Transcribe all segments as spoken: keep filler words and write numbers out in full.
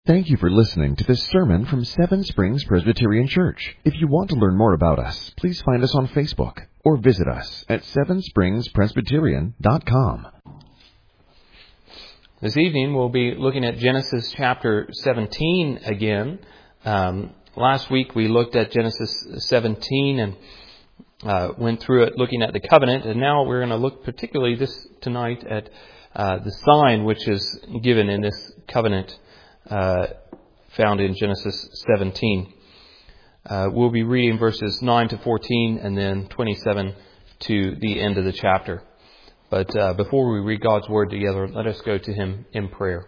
Thank you for listening to this sermon from Seven Springs Presbyterian Church. If you want to learn more about us, please find us on Facebook or visit us at seven springs presbyterian dot com. This evening we'll be looking at Genesis chapter seventeen again. Um, last week we looked at Genesis seventeen and uh, went through it looking at the covenant, and now we're going to look particularly this tonight at uh, the sign which is given in this covenant uh, found in Genesis seventeen. Uh, we'll be reading verses nine to fourteen and then twenty-seven to the end of the chapter. But uh, before we read God's Word together, let us go to Him in prayer.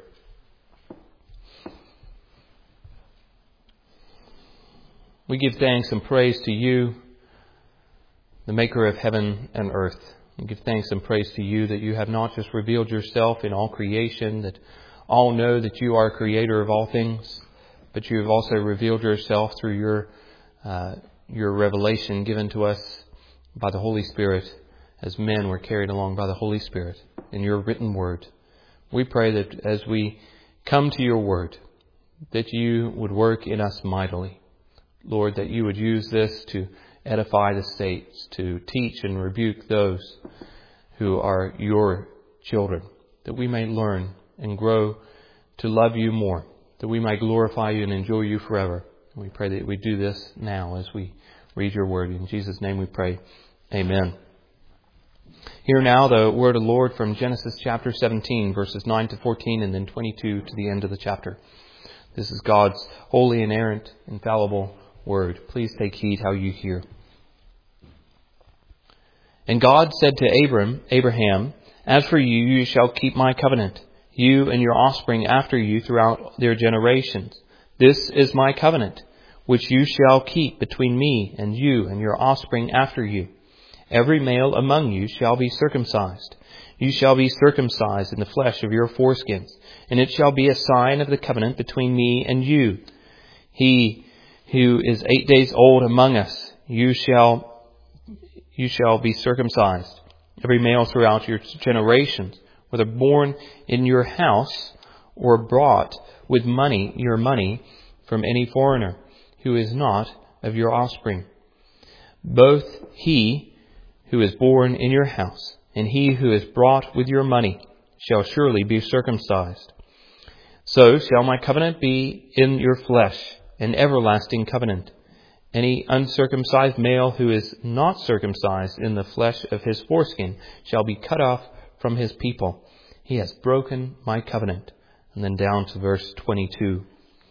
We give thanks and praise to You, the Maker of heaven and earth. We give thanks and praise to You that You have not just revealed Yourself in all creation, that all know that You are Creator of all things, but You have also revealed Yourself through Your uh, Your revelation given to us by the Holy Spirit. As men were carried along by the Holy Spirit in Your written word. We pray that as we come to Your word, that You would work in us mightily. Lord, that You would use this to edify the saints, to teach and rebuke those who are Your children, that we may learn and grow to love You more, that we might glorify You and enjoy You forever. We pray that we do this now as we read Your word. In Jesus' name we pray. Amen. Hear now the word of the Lord from Genesis chapter seventeen, verses nine to fourteen, and then twenty-two to the end of the chapter. This is God's holy, inerrant, infallible word. Please take heed how you hear. And God said to Abram, Abraham, "As for you, you shall keep my covenant, you and your offspring after you throughout their generations. This is my covenant, which you shall keep between me and you and your offspring after you. Every male among you shall be circumcised. You shall be circumcised in the flesh of your foreskins, and it shall be a sign of the covenant between me and you. He who is eight days old among us, you shall you shall be circumcised. Every male throughout your generations, whether born in your house or brought with money, your money from any foreigner who is not of your offspring. Both he who is born in your house, and he who is brought with your money shall surely be circumcised. So shall my covenant be in your flesh, an everlasting covenant. Any uncircumcised male who is not circumcised in the flesh of his foreskin shall be cut off from his people. He has broken my covenant." And then down to verse twenty-two.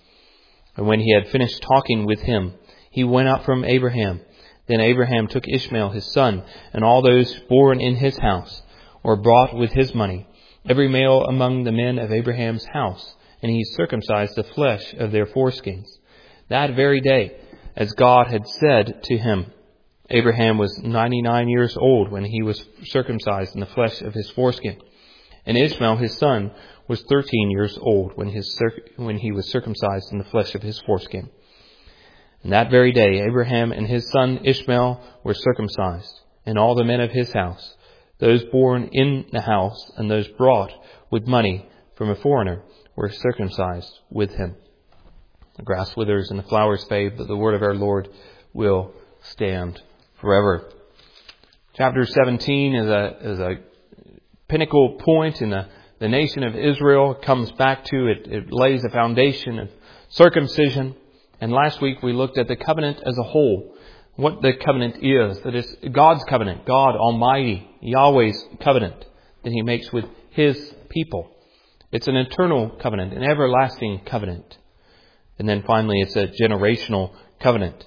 And when he had finished talking with him, he went out from Abraham. Then Abraham took Ishmael his son, and all those born in his house, or brought with his money, every male among the men of Abraham's house, and he circumcised the flesh of their foreskins. That very day, as God had said to him, Abraham was ninety-nine years old when he was circumcised in the flesh of his foreskin, and Ishmael his son was thirteen years old when his circ- when he was circumcised in the flesh of his foreskin. And that very day, Abraham and his son Ishmael were circumcised, and all the men of his house, those born in the house and those brought with money from a foreigner, were circumcised with him. The grass withers and the flowers fade, but the word of our Lord will stand forever. Chapter seventeen is a is a pinnacle point in the, the nation of Israel. It comes back to it. It lays a foundation of circumcision. And last week we looked at the covenant as a whole, what the covenant is, that it's God's covenant, God Almighty, Yahweh's covenant that He makes with His people. It's an eternal covenant, an everlasting covenant. And then finally it's a generational covenant.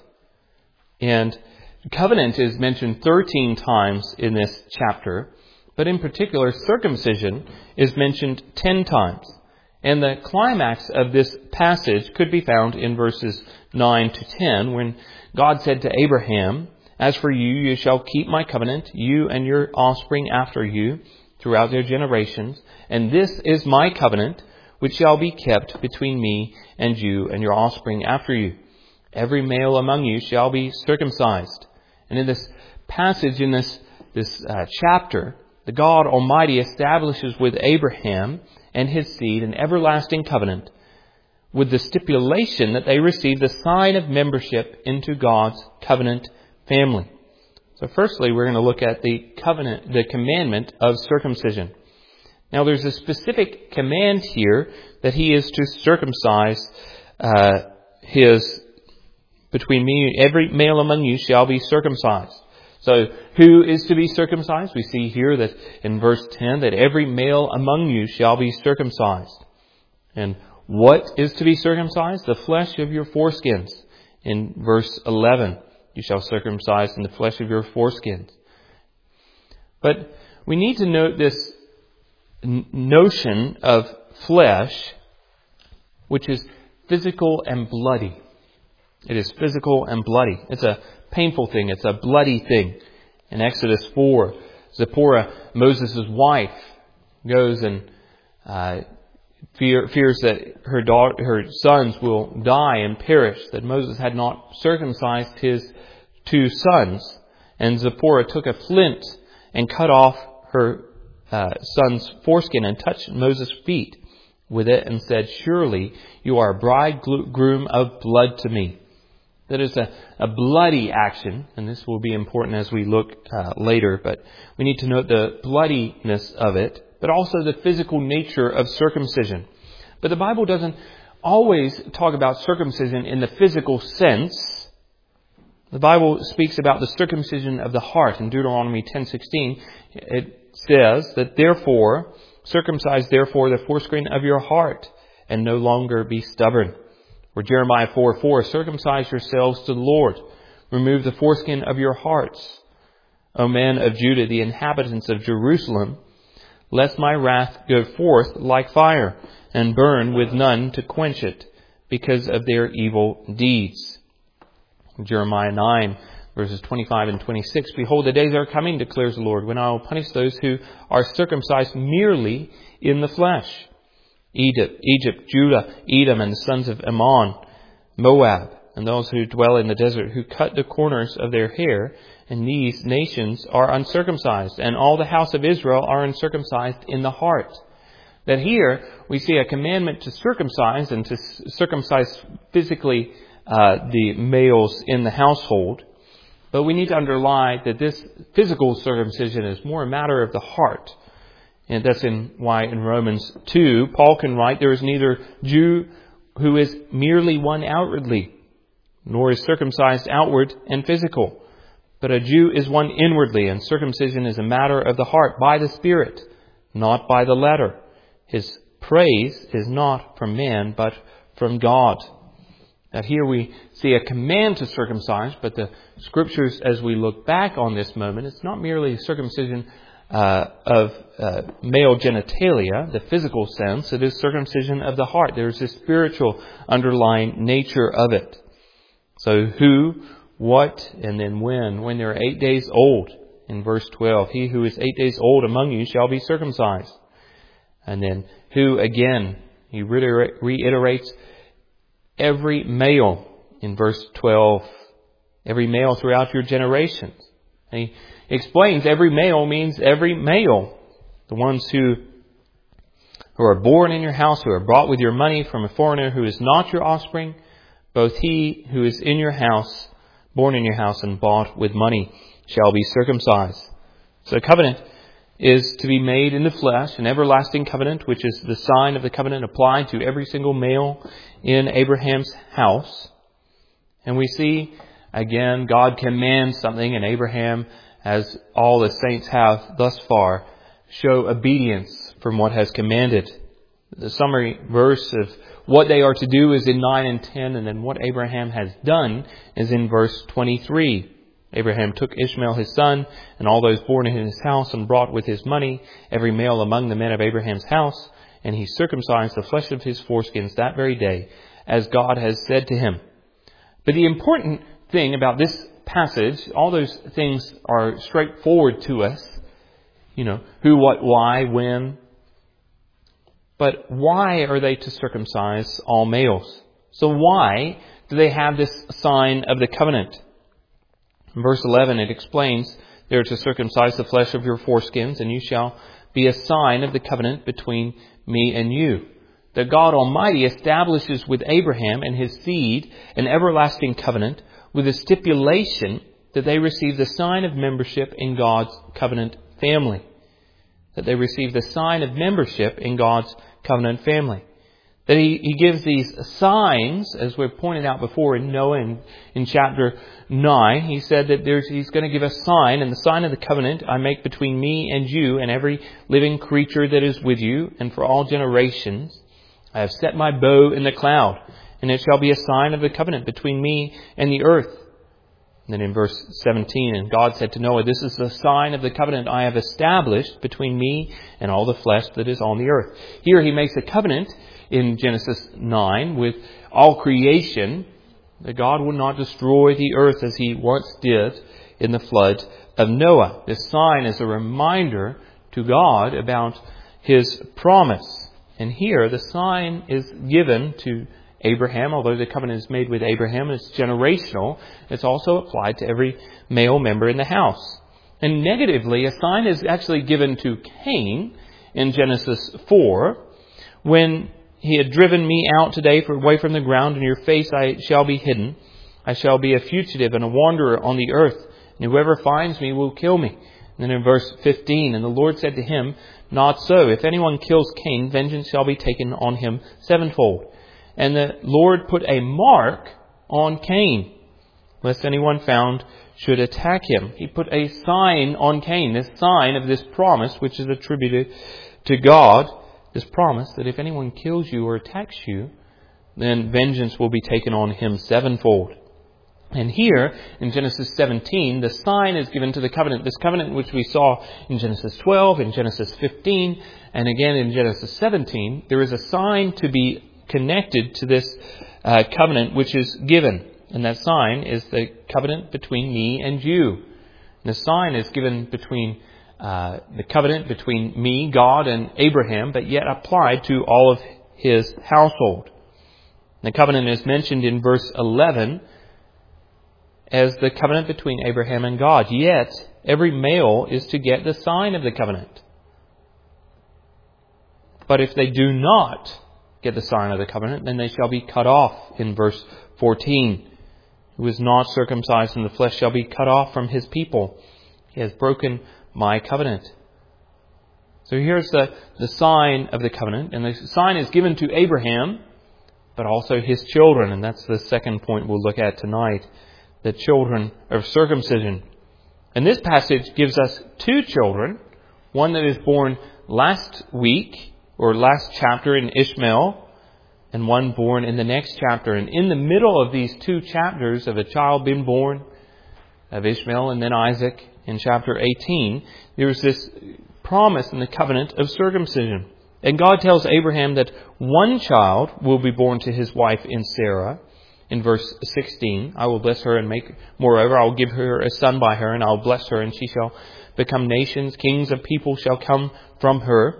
And covenant is mentioned thirteen times in this chapter, but in particular circumcision is mentioned ten times. And the climax of this passage could be found in verses nine to ten, when God said to Abraham, "As for you, you shall keep my covenant, you and your offspring after you, throughout their generations. And this is my covenant, which shall be kept between me and you and your offspring after you. Every male among you shall be circumcised." And in this passage, in this, this uh, chapter, the God Almighty establishes with Abraham and his seed an everlasting covenant with the stipulation that they receive the sign of membership into God's covenant family. So firstly, we're going to look at the covenant, the commandment of circumcision. Now, there's a specific command here that he is to circumcise uh, his, between me, every male among you shall be circumcised. So, who is to be circumcised? We see here that in verse ten, that every male among you shall be circumcised. And what is to be circumcised? The flesh of your foreskins. In verse eleven, you shall circumcise in the flesh of your foreskins. But we need to note this notion of flesh, which is physical and bloody. It is physical and bloody. It's a painful thing. It's a bloody thing. In Exodus four, Zipporah, Moses' wife, goes and uh, fear, fears that her daughter, her sons will die and perish, that Moses had not circumcised his two sons. And Zipporah took a flint and cut off her uh, son's foreskin and touched Moses' feet with it and said, "Surely you are a bridegroom of blood to me." That is a, a bloody action, and this will be important as we look uh, later, but we need to note the bloodiness of it, but also the physical nature of circumcision. But the Bible doesn't always talk about circumcision in the physical sense. The Bible speaks about the circumcision of the heart. In Deuteronomy ten sixteen, it says that therefore, circumcise therefore the foreskin of your heart, and no longer be stubborn. Or Jeremiah four four, circumcise yourselves to the Lord. Remove the foreskin of your hearts. O men of Judah, the inhabitants of Jerusalem, lest my wrath go forth like fire, and burn with none to quench it, because of their evil deeds. Jeremiah nine, verses twenty-five and twenty-six, behold, the days are coming, declares the Lord, when I will punish those who are circumcised merely in the flesh. Egypt, Egypt, Judah, Edom, and the sons of Ammon, Moab, and those who dwell in the desert, who cut the corners of their hair, and these nations are uncircumcised, and all the house of Israel are uncircumcised in the heart. That here we see a commandment to circumcise, and to circumcise physically uh, the males in the household. But we need to underline that this physical circumcision is more a matter of the heart. And that's in why in Romans two, Paul can write, there is neither Jew who is merely one outwardly, nor is circumcised outward and physical. But a Jew is one inwardly, and circumcision is a matter of the heart, by the Spirit, not by the letter. His praise is not from man, but from God. Now here we see a command to circumcise, but the Scriptures, as we look back on this moment, it's not merely circumcision Uh, of uh, male genitalia, the physical sense. It is circumcision of the heart. There's a spiritual underlying nature of it. So who, what, and then when? When they're eight days old. In verse twelve, he who is eight days old among you shall be circumcised. And then who, again, he reiterates every male in verse twelve. Every male throughout your generations. And he explains every male means every male. The ones who, who are born in your house, who are brought with your money from a foreigner who is not your offspring, both he who is in your house, born in your house and bought with money, shall be circumcised. So covenant is to be made in the flesh, an everlasting covenant, which is the sign of the covenant applied to every single male in Abraham's house. And we see, again, God commands something, and Abraham, as all the saints have thus far, show obedience from what has commanded. The summary verse of what they are to do is in nine and ten, and then what Abraham has done is in verse twenty-three. Abraham took Ishmael his son, and all those born in his house, and brought with his money every male among the men of Abraham's house, and he circumcised the flesh of his foreskins that very day, as God has said to him. But the important thing about this passage, all those things are straightforward to us. You know, who, what, why, when. But why are they to circumcise all males? So why do they have this sign of the covenant? In verse eleven, it explains, they are to circumcise the flesh of your foreskins, and you shall be a sign of the covenant between me and you. that God Almighty establishes with Abraham and his seed an everlasting covenant with a stipulation that they receive the sign of membership in God's covenant family. That they receive the sign of membership in God's covenant family. That he, he gives these signs, as we've pointed out before in Noah in, in chapter nine. He said that there's, he's going to give a sign, and the sign of the covenant I make between me and you and every living creature that is with you, and for all generations. I have set my bow in the cloud, and it shall be a sign of the covenant between me and the earth. And then in verse seventeen, and God said to Noah, this is the sign of the covenant I have established between me and all the flesh that is on the earth. Here he makes a covenant in Genesis nine with all creation, that God would not destroy the earth as he once did in the flood of Noah. This sign is a reminder to God about his promise. And here the sign is given to Abraham, although the covenant is made with Abraham, it's generational. It's also applied to every male member in the house. And negatively, a sign is actually given to Cain in Genesis four, when he had driven me out today for away from the ground, and your face I shall be hidden. I shall be a fugitive and a wanderer on the earth, and whoever finds me will kill me. And then in verse fifteen, and the Lord said to him, not so. If anyone kills Cain, vengeance shall be taken on him sevenfold. And the Lord put a mark on Cain, lest anyone found should attack him. He put a sign on Cain, this sign of this promise which is attributed to God, this promise that if anyone kills you or attacks you, then vengeance will be taken on him sevenfold. And here, in Genesis seventeen, the sign is given to the covenant. This covenant which we saw in Genesis twelve, in Genesis fifteen, and again in Genesis seventeen, there is a sign to be connected to this uh, covenant which is given. And that sign is the covenant between me and you. And the sign is given between uh, the covenant between me, God, and Abraham, but yet applied to all of his household. The covenant is mentioned in verse eleven as the covenant between Abraham and God. Yet, every male is to get the sign of the covenant. But if they do not get the sign of the covenant, then they shall be cut off in verse fourteen. Who is not circumcised in the flesh shall be cut off from his people. He has broken my covenant. So here's the, the sign of the covenant. And the sign is given to Abraham, but also his children. And that's the second point we'll look at tonight. The children of circumcision. And this passage gives us two children. One that is born last week, or last chapter in Ishmael, and one born in the next chapter. And in the middle of these two chapters of a child being born, of Ishmael and then Isaac, in chapter eighteen, there's this promise in the covenant of circumcision. And God tells Abraham that one child will be born to his wife in Sarah. In verse sixteen, I will bless her and make, moreover, I will give her a son by her, and I will bless her, and she shall become nations. Kings of people shall come from her.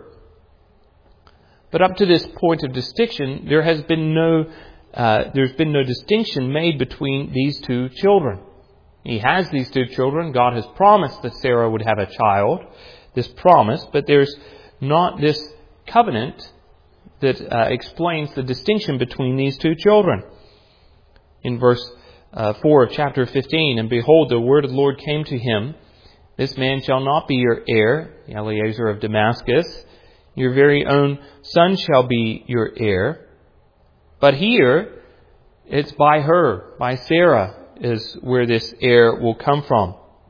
But up to this point of distinction, there has been no, uh, there's been no distinction made between these two children. He has these two children. God has promised that Sarah would have a child, this promise, but there's not this covenant that uh, explains the distinction between these two children. In verse uh, four of chapter fifteen, and behold, the word of the Lord came to him, this man shall not be your heir, Eliezer of Damascus. Your very own son shall be your heir. But here, it's by her, by Sarah, is where this heir will come from.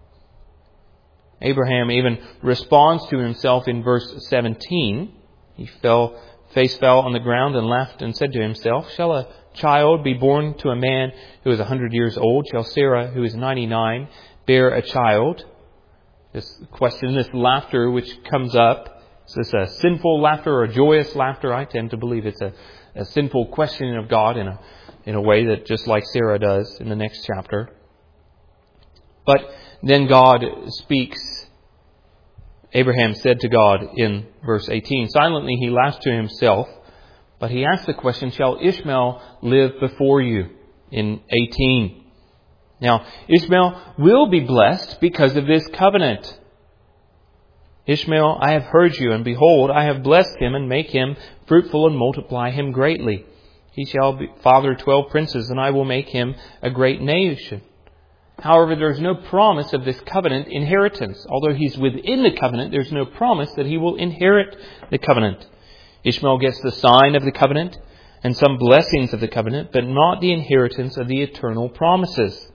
Abraham even responds to himself in verse seventeen. He fell, face fell on the ground and laughed and said to himself, shall a child be born to a man who is a hundred years old? Shall Sarah, who is ninety-nine, bear a child? This question, this laughter which comes up, is this a sinful laughter or a joyous laughter? I tend to believe it's a, a sinful questioning of God in a in a way that just like Sarah does in the next chapter. But then God speaks. Abraham said to God in verse eighteen, silently he laughs to himself, but he asks the question, shall Ishmael live before you? In eighteen. Now, Ishmael will be blessed because of this covenant. Ishmael, I have heard you, and behold, I have blessed him, and make him fruitful, and multiply him greatly. He shall be father twelve princes, and I will make him a great nation. However, there is no promise of this covenant inheritance. Although he's within the covenant, there's no promise that he will inherit the covenant. Ishmael gets the sign of the covenant and some blessings of the covenant, but not the inheritance of the eternal promises.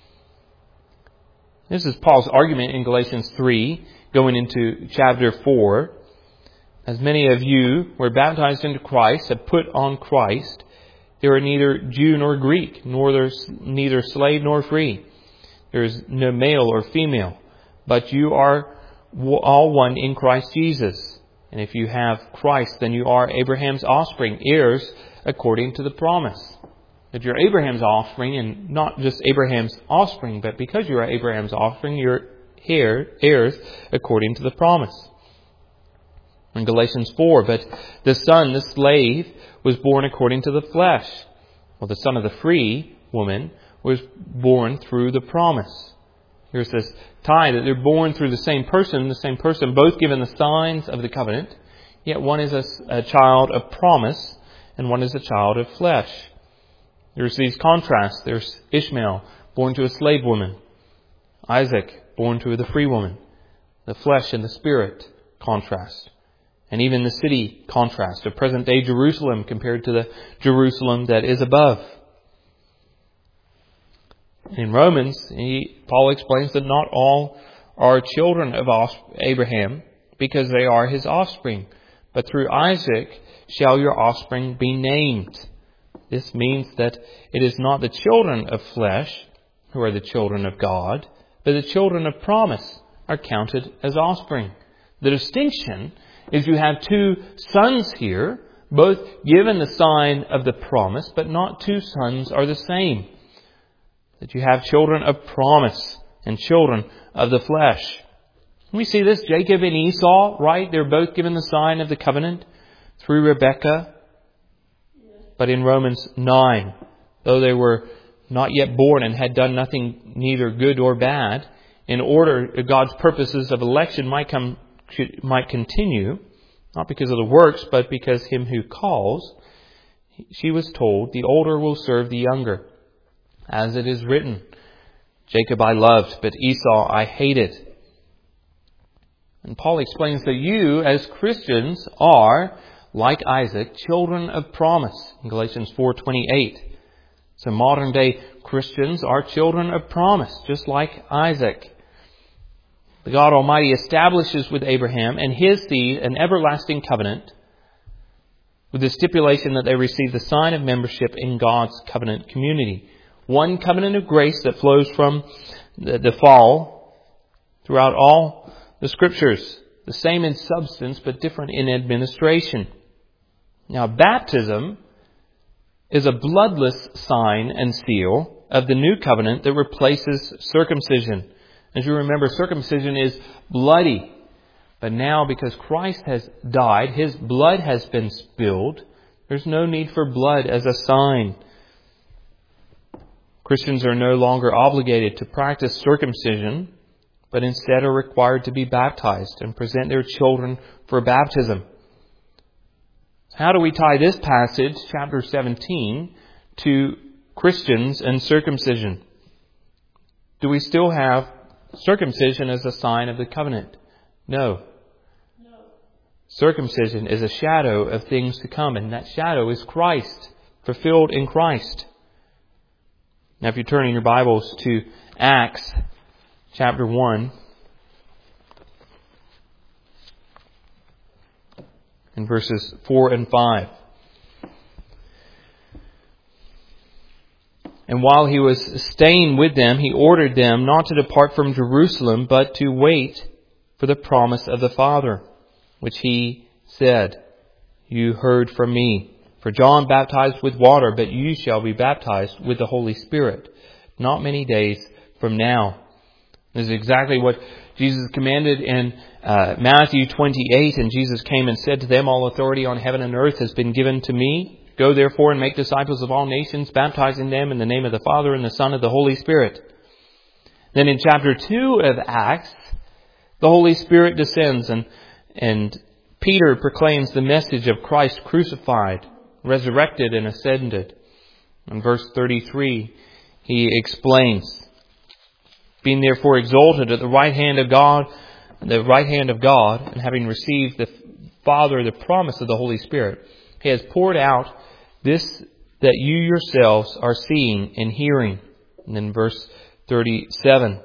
This is Paul's argument in Galatians three, going into chapter four. As many of you were baptized into Christ, have put on Christ, there are neither Jew nor Greek, nor there's neither slave nor free. There is no male or female, but you are all one in Christ Jesus. And if you have Christ, then you are Abraham's offspring, heirs according to the promise. That you're Abraham's offspring, and not just Abraham's offspring, but because you are Abraham's offspring, you're heirs according to the promise. In Galatians four, but the son, the slave, was born according to the flesh, while the son of the free woman was born through the promise. Here's this tie that they're born through the same person, the same person, both given the signs of the covenant, yet one is a, a child of promise and one is a child of flesh. There's these contrasts. There's Ishmael, born to a slave woman. Isaac, born to the free woman. The flesh and the spirit contrast. And even the city contrast of present-day Jerusalem compared to the Jerusalem that is above. In Romans, he, Paul explains that not all are children of Abraham because they are his offspring. But through Isaac shall your offspring be named. This means that it is not the children of flesh who are the children of God, but the children of promise are counted as offspring. The distinction is you have two sons here, both given the sign of the promise, but not two sons are the same. That you have children of promise and children of the flesh. We see this, Jacob and Esau, right? They're both given the sign of the covenant through Rebekah. But in Romans nine, though they were not yet born and had done nothing neither good or bad, in order God's purposes of election might come might continue, not because of the works, but because him who calls, she was told, the older will serve the younger. As it is written, Jacob I loved, but Esau I hated. And Paul explains that you, as Christians, are, like Isaac, children of promise in Galatians four twenty-eight. So modern day Christians are children of promise, just like Isaac. The God Almighty establishes with Abraham and his seed an everlasting covenant with the stipulation that they receive the sign of membership in God's covenant community. One covenant of grace that flows from the, the fall throughout all the Scriptures. The same in substance, but different in administration. Now, baptism is a bloodless sign and seal of the new covenant that replaces circumcision. As you remember, circumcision is bloody. But now, because Christ has died, his blood has been spilled, there's no need for blood as a sign. Christians are no longer obligated to practice circumcision, but instead are required to be baptized and present their children for baptism. How do we tie this passage, chapter seventeen, to Christians and circumcision? Do we still have circumcision as a sign of the covenant? No. No. Circumcision is a shadow of things to come, and that shadow is Christ, fulfilled in Christ. Now, if you turn in your Bibles to Acts chapter one, in verses four and five. And while he was staying with them, he ordered them not to depart from Jerusalem, but to wait for the promise of the Father, which he said, "You heard from me. For John baptized with water, but you shall be baptized with the Holy Spirit, not many days from now." This is exactly what Jesus commanded in uh, Matthew twenty-eight. And Jesus came and said to them, "All authority on heaven and earth has been given to me. Go therefore and make disciples of all nations, baptizing them in the name of the Father and the Son and the Holy Spirit." Then in chapter two of Acts, The Holy Spirit descends and, and Peter proclaims the message of Christ crucified, resurrected and ascended. In verse thirty-three, he explains, being therefore exalted at the right hand of God, the right hand of God, and having received the Father the promise of the Holy Spirit, He has poured out this that you yourselves are seeing and hearing. And then verse thirty-seven.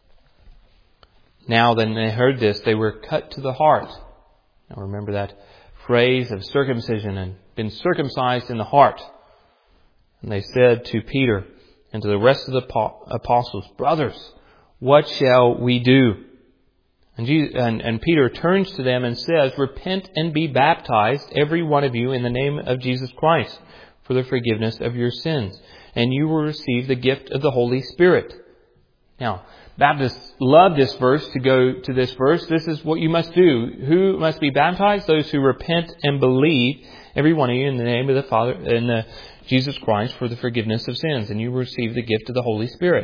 Now then they heard this, they were cut to the heart. Now remember that phrase of circumcision, and been circumcised in the heart. And they said to Peter and to the rest of the apostles, brothers, what shall we do? And, Jesus, and, and Peter turns to them and says, repent and be baptized, every one of you, in the name of Jesus Christ, for the forgiveness of your sins, and you will receive the gift of the Holy Spirit. Now, Baptists love this verse to go to this verse. This is what you must do. Who must be baptized? Those who repent and believe, every one of you, in the name of the Father, in the Jesus Christ, for the forgiveness of sins, and you will receive the gift of the Holy Spirit.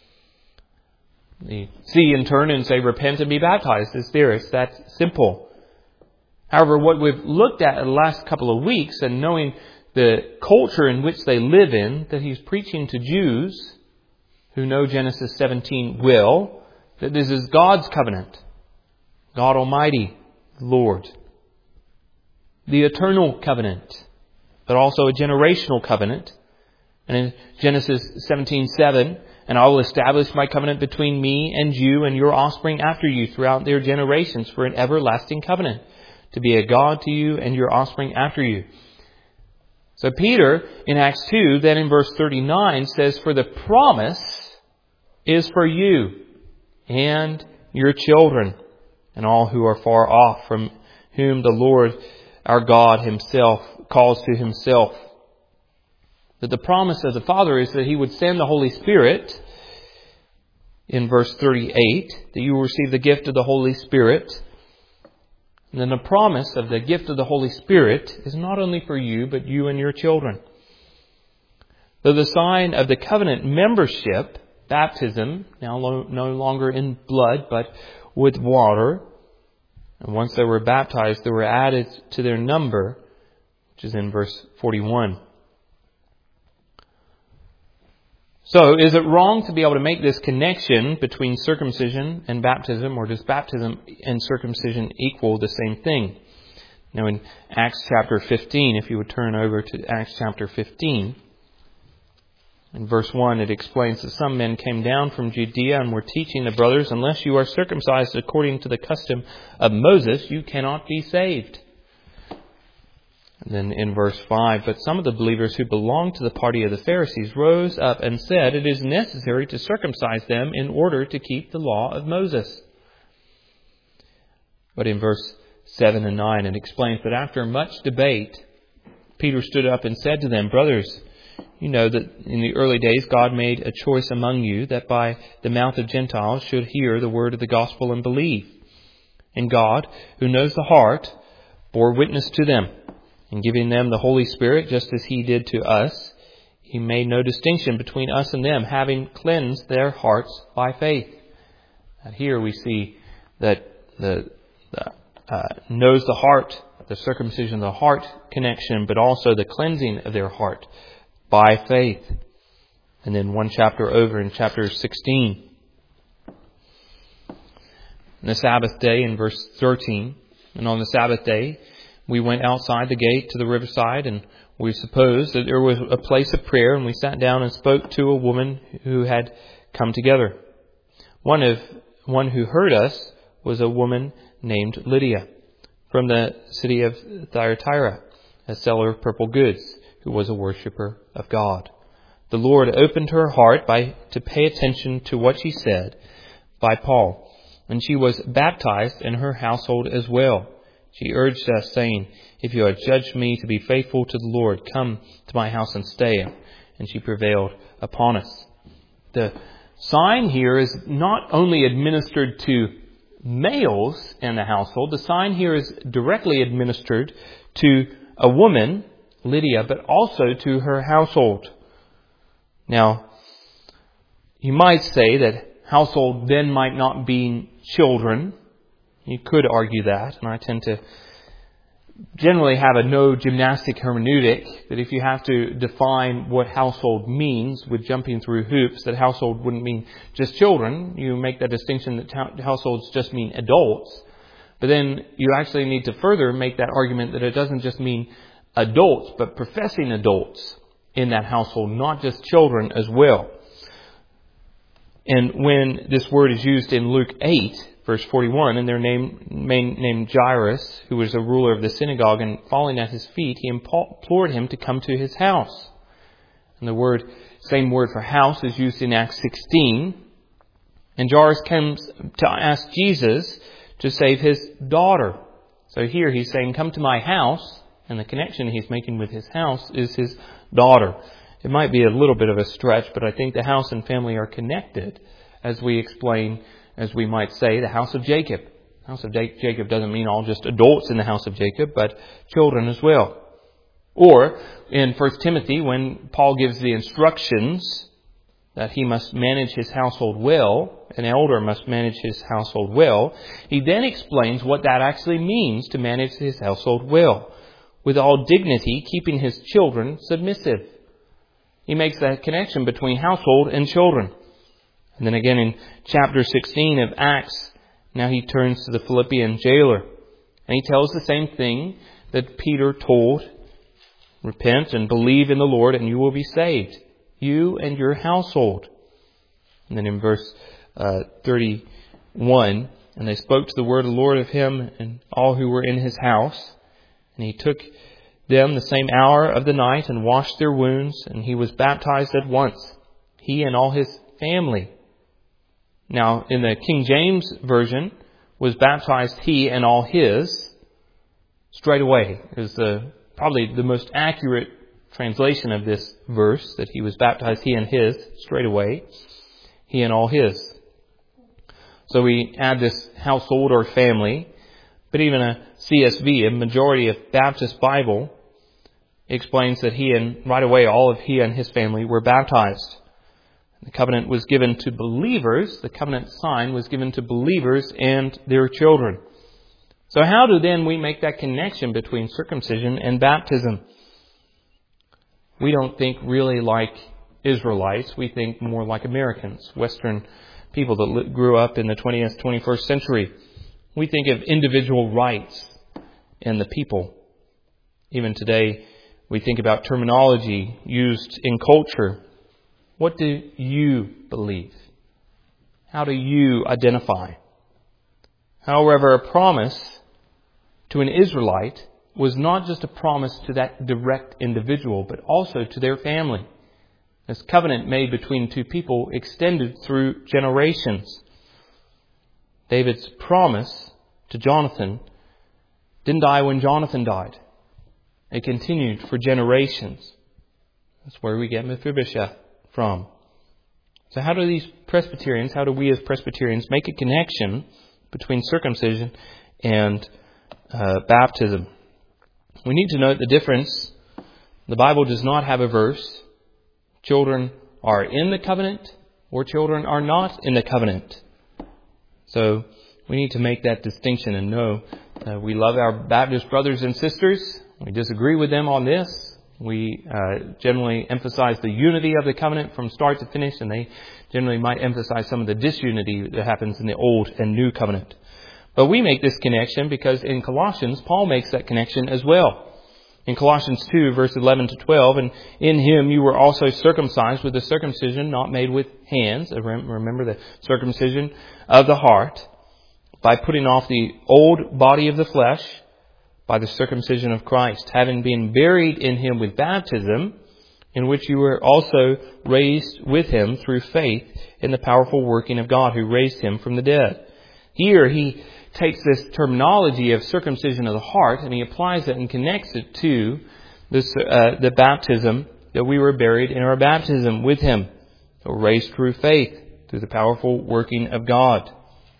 They see in turn and say, repent and be baptized. As there, it's that simple. However, what we've looked at in the last couple of weeks, and knowing the culture in which they live in, that he's preaching to Jews who know Genesis seventeen will, that this is God's covenant. God Almighty, the Lord. The eternal covenant, but also a generational covenant. And in Genesis seventeen seven, and I will establish my covenant between me and you and your offspring after you throughout their generations for an everlasting covenant, to be a God to you and your offspring after you. So Peter, in Acts two, then in verse thirty-nine, says, for the promise is for you and your children and all who are far off, from whom the Lord our God Himself calls to Himself. That the promise of the Father is that He would send the Holy Spirit, in verse thirty-eight, that you will receive the gift of the Holy Spirit. And then the promise of the gift of the Holy Spirit is not only for you, but you and your children. Though the sign of the covenant membership, baptism, now no longer in blood, but with water, and once they were baptized, they were added to their number, which is in verse forty-one. So, is it wrong to be able to make this connection between circumcision and baptism, or does baptism and circumcision equal the same thing? Now, in Acts chapter fifteen, if you would turn over to Acts chapter fifteen, in verse one, it explains that some men came down from Judea and were teaching the brothers, unless you are circumcised according to the custom of Moses, you cannot be saved. And then in verse five, but some of the believers who belonged to the party of the Pharisees rose up and said, it is necessary to circumcise them in order to keep the law of Moses. But in verse seven and nine, it explains that after much debate, Peter stood up and said to them, brothers, you know that in the early days God made a choice among you that by the mouth of Gentiles should hear the word of the gospel and believe. And God, who knows the heart, bore witness to them, and giving them the Holy Spirit, just as He did to us, He made no distinction between us and them, having cleansed their hearts by faith. And here we see that the, the uh, knows the heart, the circumcision of the heart connection, but also the cleansing of their heart by faith. And then one chapter over in chapter sixteen. On the Sabbath day in verse thirteen, and on the Sabbath day, we went outside the gate to the riverside, and we supposed that there was a place of prayer, and we sat down and spoke to a woman who had come together. One of one who heard us was a woman named Lydia, from the city of Thyatira, a seller of purple goods, who was a worshipper of God. The Lord opened her heart by to pay attention to what she said by Paul, and she was baptized in her household as well. She urged us, saying, if you have judged me to be faithful to the Lord, come to my house and stay. And she prevailed upon us. The sign here is not only administered to males in the household. The sign here is directly administered to a woman, Lydia, but also to her household. Now, you might say that household then might not be children, You could argue that, and I tend to generally have a no gymnastic hermeneutic, that if you have to define what household means with jumping through hoops, that household wouldn't mean just children. You make that distinction that households just mean adults. But then you actually need to further make that argument that it doesn't just mean adults, but professing adults in that household, not just children as well. And when this word is used in Luke eight, verse forty-one, and their name, main, named Jairus, who was a ruler of the synagogue, and falling at his feet, he implored him to come to his house. And the word, same word for house, is used in Acts sixteen. And Jairus comes to ask Jesus to save his daughter. So here he's saying, come to my house, and the connection he's making with his house is his daughter. It might be a little bit of a stretch, but I think the house and family are connected, as we explain, as we might say, the house of Jacob. The house of Jacob doesn't mean all just adults in the house of Jacob, but children as well. Or in First Timothy, when Paul gives the instructions that he must manage his household well, an elder must manage his household well, he then explains what that actually means to manage his household well, with all dignity, keeping his children submissive. He makes that connection between household and children. And then again in chapter sixteen of Acts, now he turns to the Philippian jailer. And he tells the same thing that Peter told. Repent and believe in the Lord and you will be saved, you and your household. And then in verse uh, thirty-one, and they spoke to the word of the Lord of him and all who were in his house. And he took them the same hour of the night and washed their wounds, and he was baptized at once, he and all his family. Now, in the King James Version, was baptized he and all his straight away, is the probably the most accurate translation of this verse, that he was baptized he and his straight away, he and all his. So we add this household or family, but even a C S V, a majority of Baptist Bible, explains that he and right away all of he and his family were baptized. The covenant was given to believers. The covenant sign was given to believers and their children. So how do then we make that connection between circumcision and baptism? We don't think really like Israelites. We think more like Americans, Western people that grew up in the twentieth, twenty-first century. We think of individual rights in the people. Even today, we think about terminology used in culture. What do you believe? How do you identify? However, a promise to an Israelite was not just a promise to that direct individual, but also to their family. This covenant made between two people extended through generations. David's promise to Jonathan didn't die when Jonathan died. It continued for generations. That's where we get Mephibosheth from. So how do these Presbyterians, how do we as Presbyterians make a connection between circumcision and uh, baptism? We need to note the difference. The Bible does not have a verse. Children are in the covenant or children are not in the covenant. So we need to make that distinction and know uh, we love our Baptist brothers and sisters. We disagree with them on this. We uh, generally emphasize the unity of the covenant from start to finish, and they generally might emphasize some of the disunity that happens in the Old and New Covenant. But we make this connection because in Colossians, Paul makes that connection as well. In Colossians two, verse eleven to twelve, and in him you were also circumcised with a circumcision not made with hands. Remember the circumcision of the heart, by putting off the old body of the flesh, by the circumcision of Christ, having been buried in him with baptism, in which you were also raised with him through faith in the powerful working of God who raised him from the dead. Here he takes this terminology of circumcision of the heart and he applies it and connects it to this, uh, the baptism, that we were buried in our baptism with him, so raised through faith, through the powerful working of God.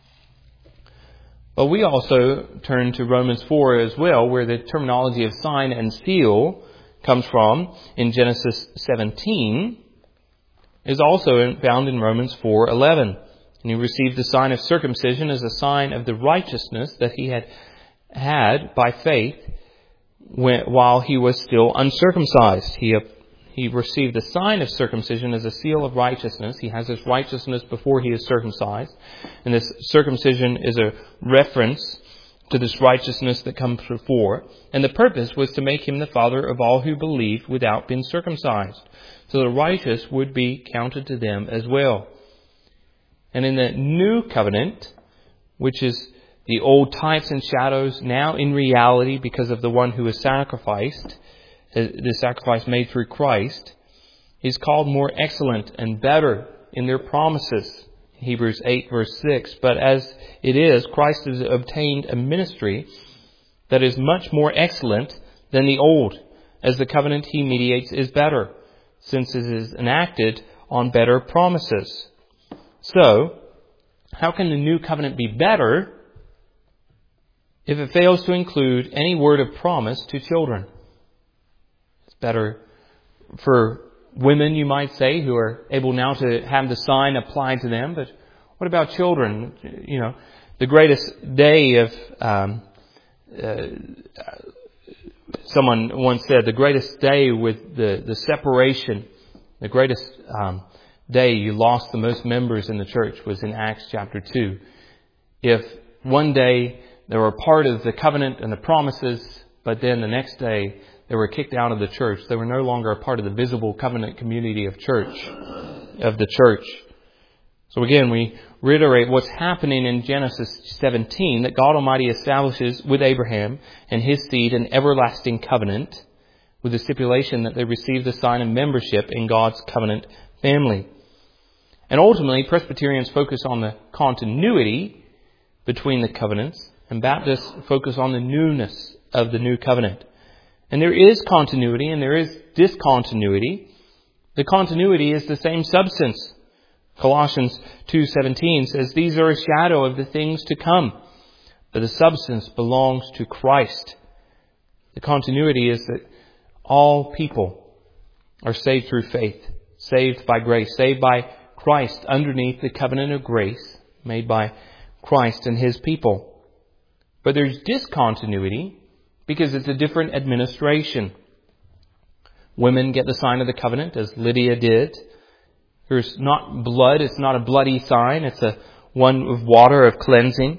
But we also turn to Romans four as well, where the terminology of sign and seal comes from in Genesis seventeen, is also found in Romans four eleven. And he received the sign of circumcision as a sign of the righteousness that he had had by faith when, while he was still uncircumcised. He, he received the sign of circumcision as a seal of righteousness. He has his righteousness before he is circumcised. And this circumcision is a reference to this righteousness that comes before. And the purpose was to make him the father of all who believed without being circumcised, so the righteous would be counted to them as well. And in the new covenant, which is the old types and shadows, now in reality because of the one who is sacrificed, the sacrifice made through Christ, is called more excellent and better in their promises. Hebrews eight verse six. But as it is, Christ has obtained a ministry that is much more excellent than the old, as the covenant he mediates is better, since it is enacted on better promises. So, how can the new covenant be better if it fails to include any word of promise to children? It's better for women, you might say, who are able now to have the sign applied to them. But what about children? You know, the greatest day of, um, uh, someone once said, the greatest day with the, the separation, the greatest um, day you lost the most members in the church was in Acts chapter two. If one day they were part of the covenant and the promises, but then the next day they were kicked out of the church. They were no longer a part of the visible covenant community of church, of the church. So again, we reiterate what's happening in Genesis seventeen, that God Almighty establishes with Abraham and his seed an everlasting covenant, with the stipulation that they receive the sign of membership in God's covenant family. And ultimately, Presbyterians focus on the continuity between the covenants, and Baptists focus on the newness of the new covenant. And there is continuity and there is discontinuity. The continuity is the same substance. Colossians two seventeen says, "These are a shadow of the things to come, but the substance belongs to Christ." The continuity is that all people are saved through faith, saved by grace, saved by Christ underneath the covenant of grace made by Christ and his people. But there's discontinuity because it's a different administration. Women get the sign of the covenant, as Lydia did. There's not blood. It's not a bloody sign. It's a one of water, of cleansing.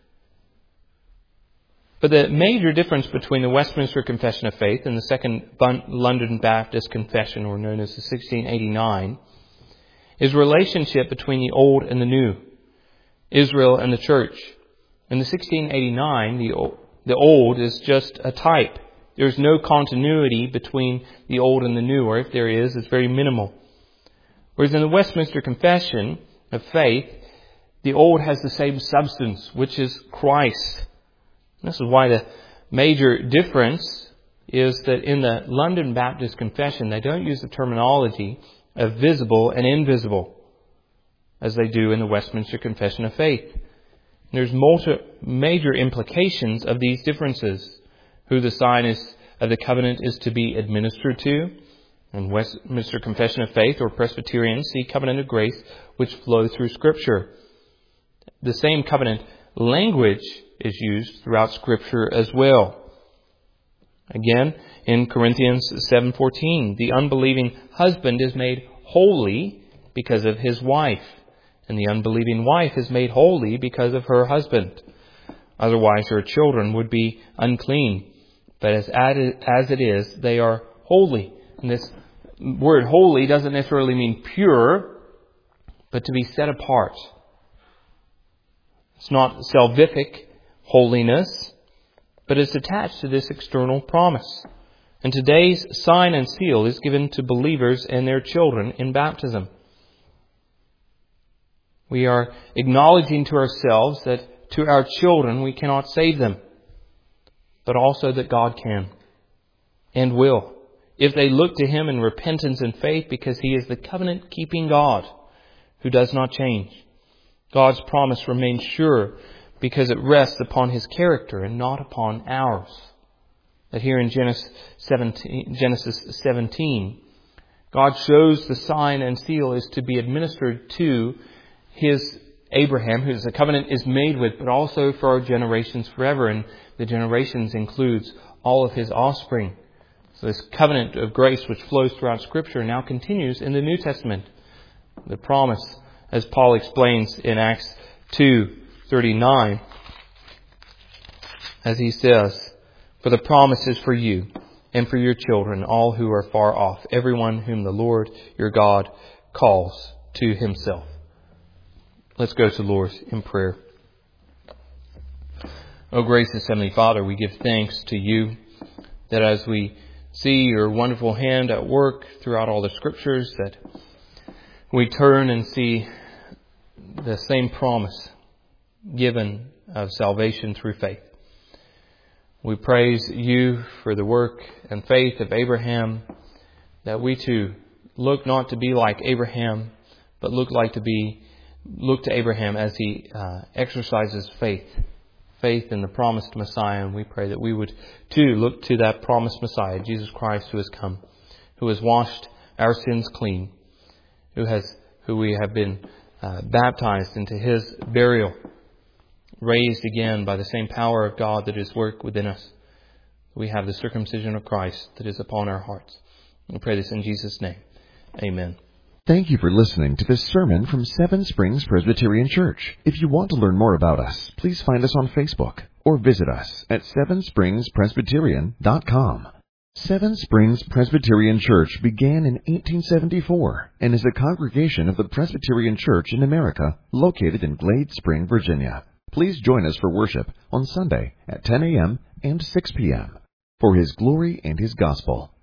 But the major difference between the Westminster Confession of Faith and the Second London Baptist Confession, or known as the sixteen eighty-nine, is relationship between the old and the new, Israel and the church. In the sixteen eighty-nine, the old, the old is just a type. There's no continuity between the old and the new, or if there is, it's very minimal. Whereas in the Westminster Confession of Faith, the old has the same substance, which is Christ. And this is why the major difference is that in the London Baptist Confession, they don't use the terminology of visible and invisible as they do in the Westminster Confession of Faith. And there's multi, major implications of these differences. Who the sign is of the covenant is to be administered to. In Westminster Confession of Faith, or Presbyterians, see covenant of grace which flow through Scripture. The same covenant language is used throughout Scripture as well. Again, in Corinthians seven fourteen, the unbelieving husband is made holy because of his wife, and the unbelieving wife is made holy because of her husband. Otherwise, her children would be unclean. But as as it is, they are holy. And this word holy doesn't necessarily mean pure, but to be set apart. It's not salvific holiness, but it's attached to this external promise. And today's sign and seal is given to believers and their children in baptism. We are acknowledging to ourselves that to our children we cannot save them, but also that God can and will, if they look to Him in repentance and faith, because He is the covenant-keeping God who does not change. God's promise remains sure because it rests upon His character and not upon ours. That here in Genesis seventeen, Genesis seventeen, God shows the sign and seal is to be administered to His Abraham, who the covenant is made with, but also for our generations forever. And the generations includes all of his offspring. So this covenant of grace which flows throughout Scripture now continues in the New Testament. The promise, as Paul explains in Acts two thirty-nine, as he says, "For the promise is for you and for your children, all who are far off, everyone whom the Lord your God calls to himself." Let's go to the Lord in prayer. O gracious Heavenly Father, we give thanks to you that as we see your wonderful hand at work throughout all the Scriptures, that we turn and see the same promise given of salvation through faith. We praise you for the work and faith of Abraham, that we too look not to be like Abraham, but look like to be look to Abraham as he uh, exercises faith, faith in the promised Messiah. And we pray that we would too look to that promised Messiah, Jesus Christ, who has come, who has washed our sins clean, who has who we have been uh, baptized into his burial, raised again by the same power of God that is work within us. We have the circumcision of Christ that is upon our hearts. We pray this in Jesus' name. Amen. Thank you for listening to this sermon from Seven Springs Presbyterian Church. If you want to learn more about us, please find us on Facebook or visit us at seven springs presbyterian dot com. Seven Springs Presbyterian Church began in eighteen seventy-four and is a congregation of the Presbyterian Church in America located in Glade Spring, Virginia. Please join us for worship on Sunday at ten a.m. and six p.m. for His glory and His gospel.